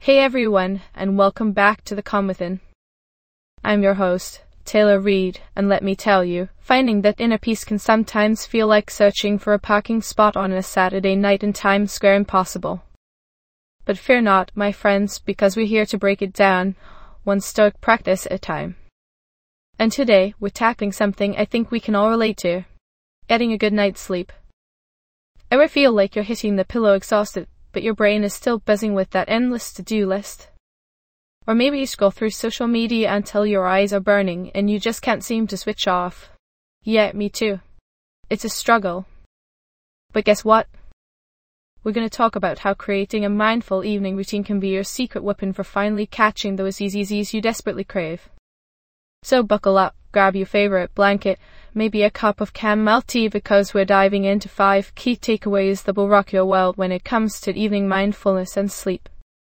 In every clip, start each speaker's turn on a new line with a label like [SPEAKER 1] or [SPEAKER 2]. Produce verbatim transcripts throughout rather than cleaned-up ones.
[SPEAKER 1] Hey everyone, and welcome back to The Calm Within. I'm your host, Taylor Reed, and let me tell you, finding that inner peace can sometimes feel like searching for a parking spot on a Saturday night in Times Square impossible. But fear not, my friends, because we're here to break it down, one stoic practice at a time. And today, we're tackling something I think we can all relate to: getting a good night's sleep. Ever feel like you're hitting the pillow exhausted, but your brain is still buzzing with that endless to-do list? Or maybe you scroll through social media until your eyes are burning and you just can't seem to switch off. Yeah, me too. It's a struggle. But guess what? We're going to talk about how creating a mindful evening routine can be your secret weapon for finally catching those easy Z's you desperately crave. So buckle up, grab your favorite blanket, maybe a cup of chamomile tea, because we're diving into five key takeaways that will rock your world when it comes to evening mindfulness and sleep.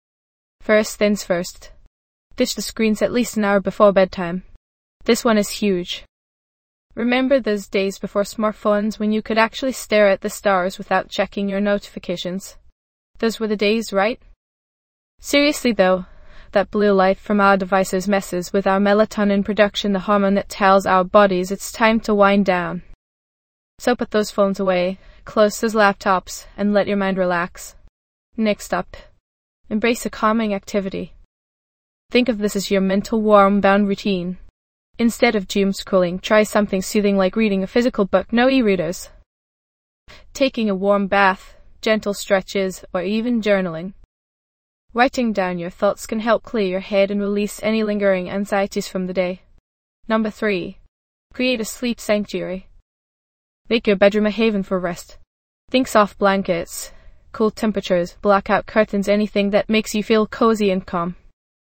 [SPEAKER 1] First things first. Ditch the screens at least an hour before bedtime. This one is huge. Remember those days before smartphones when you could actually stare at the stars without checking your notifications? Those were the days, right? Seriously though, that blue light from our devices messes with our melatonin production, the hormone that tells our bodies it's time to wind down. So put those phones away, close those laptops, and let your mind relax. Next up, embrace a calming activity. Think of this as your mental warm-bound routine. Instead of doom scrolling, try something soothing like reading a physical book, no e-readers. Taking a warm bath, gentle stretches, or even journaling. Writing down your thoughts can help clear your head and release any lingering anxieties from the day. Number three. Create a sleep sanctuary. Make your bedroom a haven for rest. Think soft blankets, cool temperatures, blackout curtains, anything that makes you feel cozy and calm.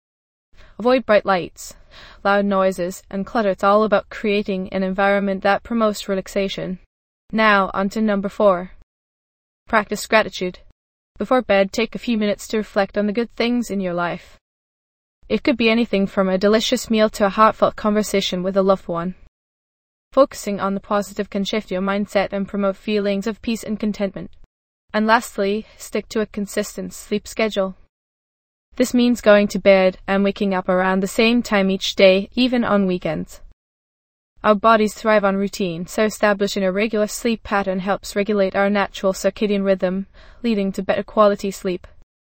[SPEAKER 1] Avoid bright lights, loud noises, and clutter. It's all about creating an environment that promotes relaxation. Now, on to number four. Practice gratitude. Before bed, take a few minutes to reflect on the good things in your life. It could be anything from a delicious meal to a heartfelt conversation with a loved one. Focusing on the positive can shift your mindset and promote feelings of peace and contentment. And lastly, stick to a consistent sleep schedule. This means going to bed and waking up around the same time each day, even on weekends. Our bodies thrive on routine, so establishing a regular sleep pattern helps regulate our natural circadian rhythm, leading to better quality sleep.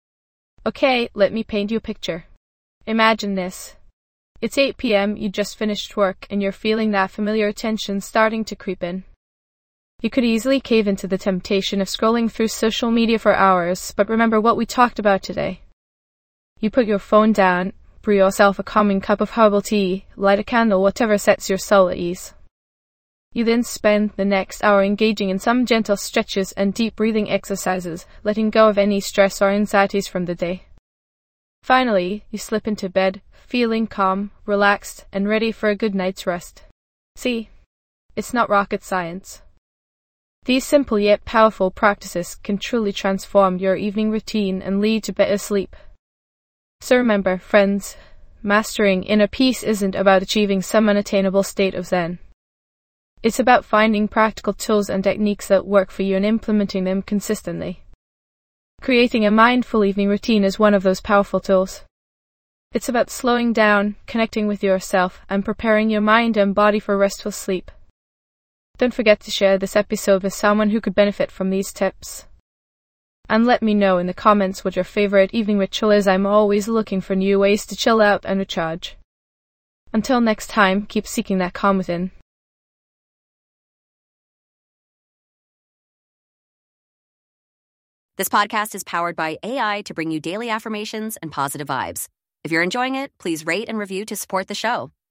[SPEAKER 1] Okay, let me paint you a picture. Imagine this. It's eight p.m., you just finished work, and you're feeling that familiar tension starting to creep in. You could easily cave into the temptation of scrolling through social media for hours, but remember what we talked about today. You put your phone down, brew yourself a calming cup of herbal tea, light a candle, whatever sets your soul at ease. You then spend the next hour engaging in some gentle stretches and deep breathing exercises, letting go of any stress or anxieties from the day. Finally, you slip into bed, feeling calm, relaxed, and ready for a good night's rest. See, it's not rocket science. These simple yet powerful practices can truly transform your evening routine and lead to better sleep. So remember, friends, mastering inner peace isn't about achieving some unattainable state of Zen. It's about finding practical tools and techniques that work for you and implementing them consistently. Creating a mindful evening routine is one of those powerful tools. It's about slowing down, connecting with yourself, and preparing your mind and body for restful sleep. Don't forget to share this episode with someone who could benefit from these tips. And let me know in the comments what your favorite evening ritual is. I'm always looking for new ways to chill out and recharge. Until next time, keep seeking that calm within.
[SPEAKER 2] This podcast is powered by A I to bring you daily affirmations and positive vibes. If you're enjoying it, please rate and review to support the show.